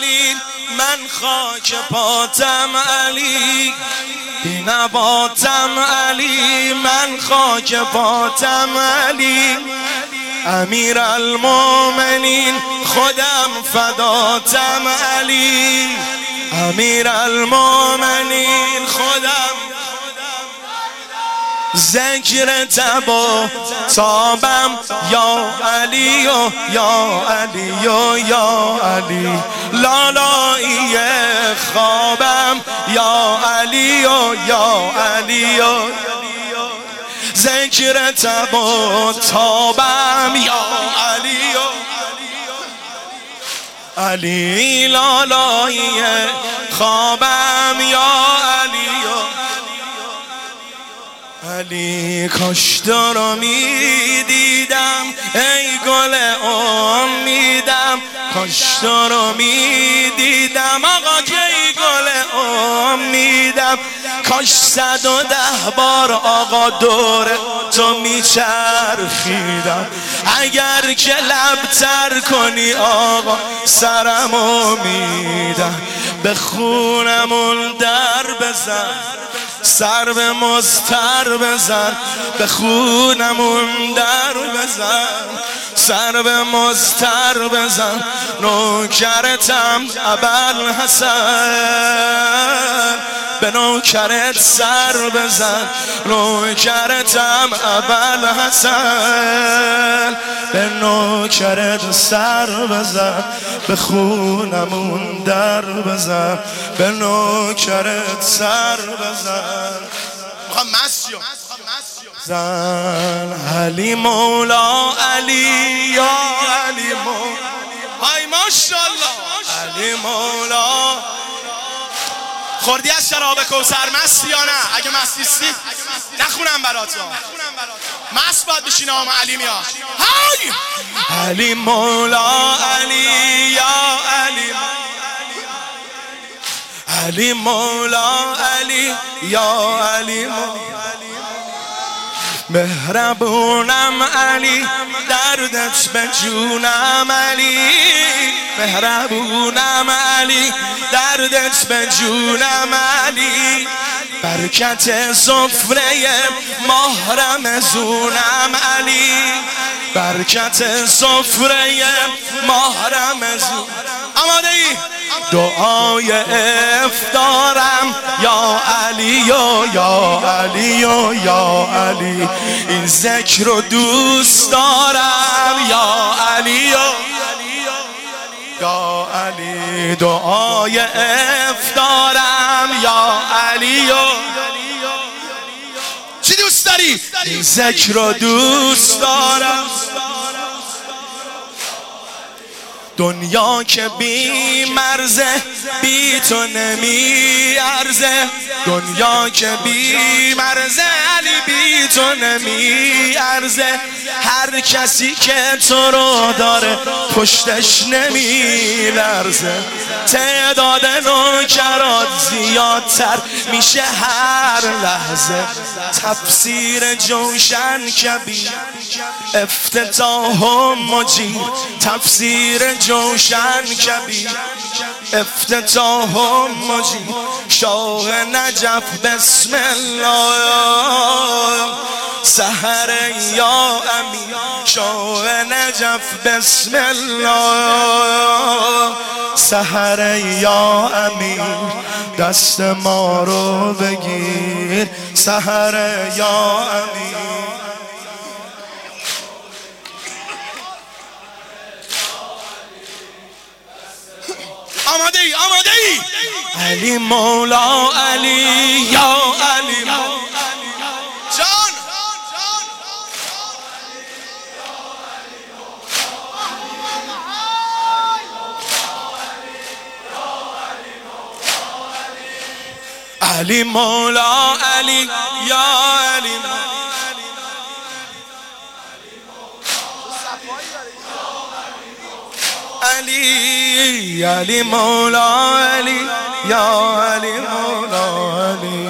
امین من خاک پاتم علی، بینواتم علی من خاک پاتم علی، امیر المومنین خودم فداتم علی، امیر المومنین خودم ذکر تب و تابم یا علی و یا علی و یا علی، لالایی خوابم یا علی و یا علی و ذکر تب و تابم یا علی و علی، لالایی خوابم یا علی و علی. کاش تو رو میدیدم ای گل امیدم، کاش تو رو میدیدم آقا که ای گل امیدم، کاش 110 بار آقا دور تو میچرخیدم، اگر که لب تر کنی آقا سرمو میدم، به خونمون در بزن سر به مستر بزن، به خونمون در بزن سر به مستر بزن، نوکرتم ابوالحسن، به نوکرت سر بزن، نوکرتم ابوالحسن، به نوکرت سر بزن، به خونمون در بزن، به نوکرت سر بزن. میخوام مسیو زن علی مولا علی یا علی مولا، های ماشاءالله علی مولا. خوردی از شراب کوثر مستی یا نه؟ اگه مست نیستی نخونم برات، مست باید بشینه آما علی میاد. های علی مولا علی یا علی، علی مولا علی یا علی مولا، مهربونم علی دردت به جونم علی، مهربونم علی دردت به جونم علی، برکت سفره ماه رمضونم علی، برکت سفره ماه رمضون. آماده ای؟ دعای افطارم یا علی و یا علی و یا علی، این ذکر رو دوست دارم یا علی و یا علی، دعای افطارم یا علی و چی دوست داری؟ این ذکر رو دوست دارم. دنیا که بی مرزه بی تو نمی ارزه، دنیا که بی مرزه علی بی تو نمی ارزه، هر کسی که تو رو داره پشتش نمی لرزه، تعداد نوکرات زیادتر میشه هر لحظه، تفسیر جوشن کبیر افتتاح و مجید، تفسیر جوشن کبیر افتتاح و مجید، شاه نجف بسم الله، سحر یا امین شاه نجف بسم الله، سحر یا امین دست ما رو بگیر، سحر یا امین. آماده ای؟ آماده ای؟ علی مولا علی یا علی مولا جان علی مولا علی یا علی علی، علی مولا علی یا علی مولا علی،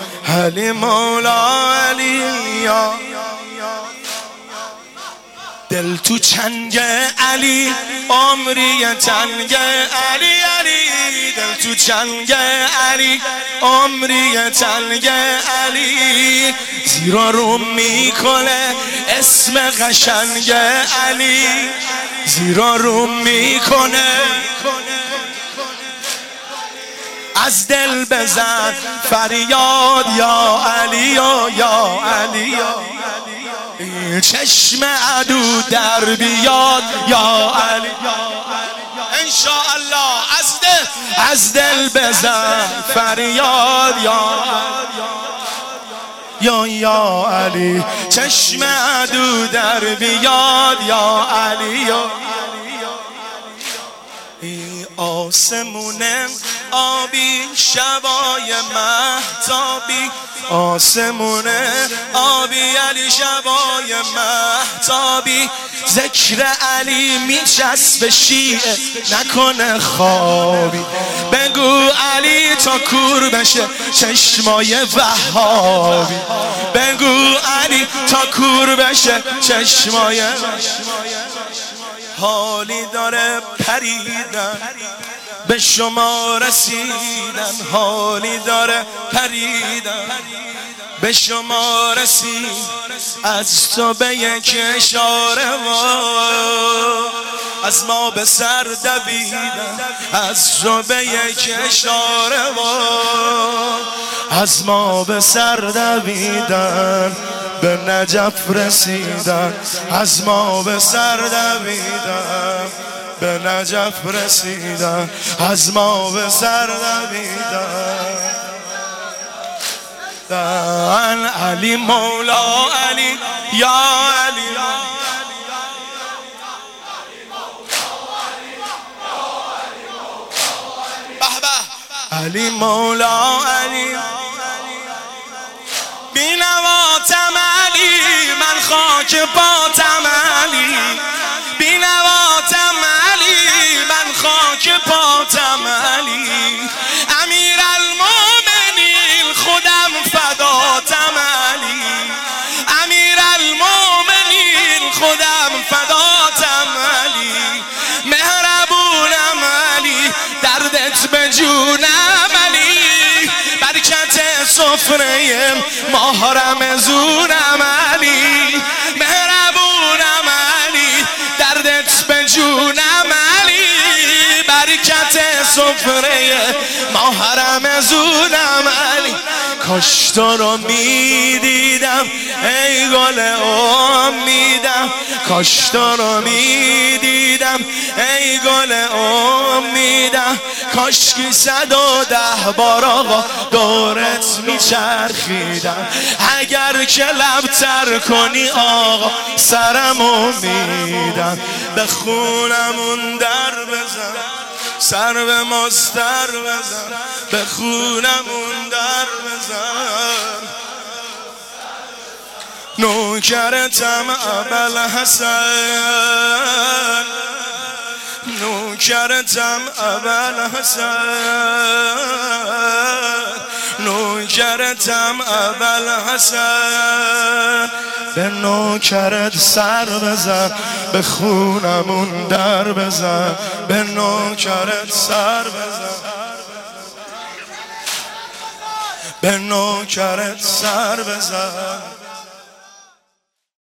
علی مولا علی یا دل تو چنگ علی عمری تنگ علی علی دل تو چنگ علی عمری تنگ علی زیرا رو میکنه اسم قشنگ علی زیرا رو میکنه از دل بزن فریاد یا علی و یا علی چشم عدو در بیاد یا علی انشاءالله از دل بزن فریاد یا علی چشم عدو در بیاد یا علی آسمونه آبی شبای مهتابی آسمونه آبی علی شبای مهتابی ذکر علی میچسب شیعه نکنه خوابی بگو علی تا کور بشه چشمای وهابی بگو علی تا کور بشه چشمای حالی داره پریدن به شما رسیدن حالی داره پریدن به شما رسید از تو به یک اشاره از ما به سر دویدن از تو به یک اشاره از ما به سر دویدن به نجف رسیدن از ما به سر دویدن به نجف رسیدن از ما به سر دویدن علی مولا علی یا علی علی مولا علی بینواتم علی من خاک پاتم علی بینواتم علی من خاک پاتم علی امیر المومنین خودم فداتم علی امیر المومنین خودم فداتم علی مهربونم علی دردت به جونم علی برکت سفره ماه رمضونم علی مهربونم علی دردت به جونم علی برکت سفره ماه رمضونم علی کاش تو رو میدیدم ای گل امیدم کاش تو رو میدیدم ای گل امیدم کاشکی 110 بار آقا دورت میچرخیدم اگر که لبتر کنی آقا سرمو میدم به خونمون در بزن سر به مستر بزن به خونمون در بزن نوکرتم ابوالحسن نوکرتم ابوالحسن نوکرتم ابوالحسن به نوکرت سر بزن به خونمون در بزن به نوکرت سر بزن به نوکرت سر بزن